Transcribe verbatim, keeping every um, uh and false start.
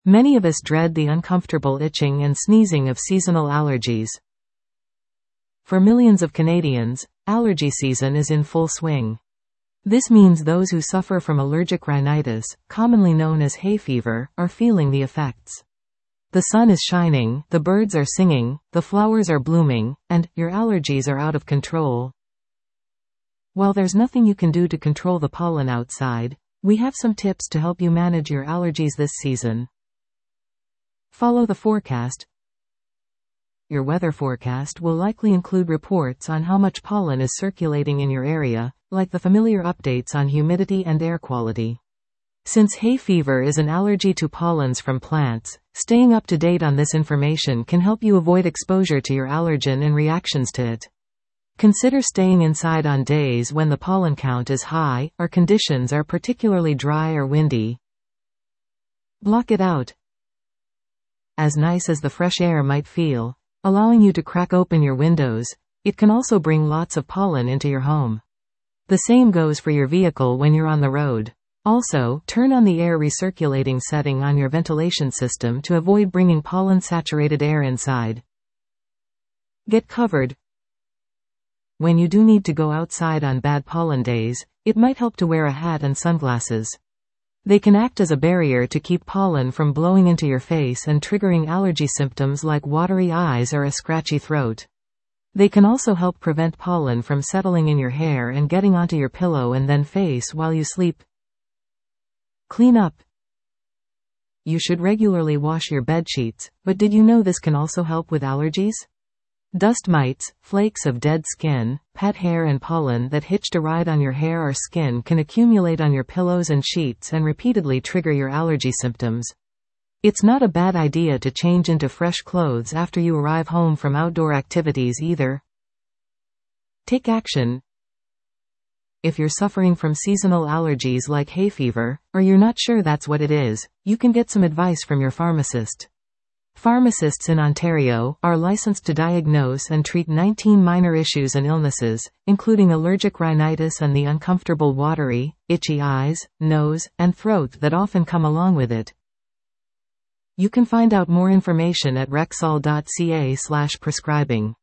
Many of us dread the uncomfortable itching and sneezing of seasonal allergies. For millions of Canadians, allergy season is in full swing. This means those who suffer from allergic rhinitis, commonly known as hay fever, are feeling the effects. The sun is shining, the birds are singing, the flowers are blooming, and your allergies are out of control. While there's nothing you can do to control the pollen outside, we have some tips to help you manage your allergies this season. Follow the forecast. Your weather forecast will likely include reports on how much pollen is circulating in your area, like the familiar updates on humidity and air quality. Since hay fever is an allergy to pollens from plants, staying up to date on this information can help you avoid exposure to your allergen and reactions to it. Consider staying inside on days when the pollen count is high, or conditions are particularly dry or windy. Block it out. As nice as the fresh air might feel, allowing you to crack open your windows, it can also bring lots of pollen into your home. The same goes for your vehicle when you're on the road. Also, turn on the air recirculating setting on your ventilation system to avoid bringing pollen-saturated air inside. Get covered. When you do need to go outside on bad pollen days, it might help to wear a hat and sunglasses. They can act as a barrier to keep pollen from blowing into your face and triggering allergy symptoms like watery eyes or a scratchy throat. They can also help prevent pollen from settling in your hair and getting onto your pillow and then face while you sleep. Clean up. You should regularly wash your bed sheets, but did you know this can also help with allergies? Dust mites, flakes of dead skin, pet hair and pollen that hitched a ride on your hair or skin can accumulate on your pillows and sheets and repeatedly trigger your allergy symptoms. It's not a bad idea to change into fresh clothes after you arrive home from outdoor activities either. Take action. If you're suffering from seasonal allergies like hay fever, or you're not sure that's what it is, you can get some advice from your pharmacist. Pharmacists in Ontario are licensed to diagnose and treat nineteen minor issues and illnesses, including allergic rhinitis and the uncomfortable watery, itchy eyes, nose, and throat that often come along with it. You can find out more information at rexall dot c a slash prescribing.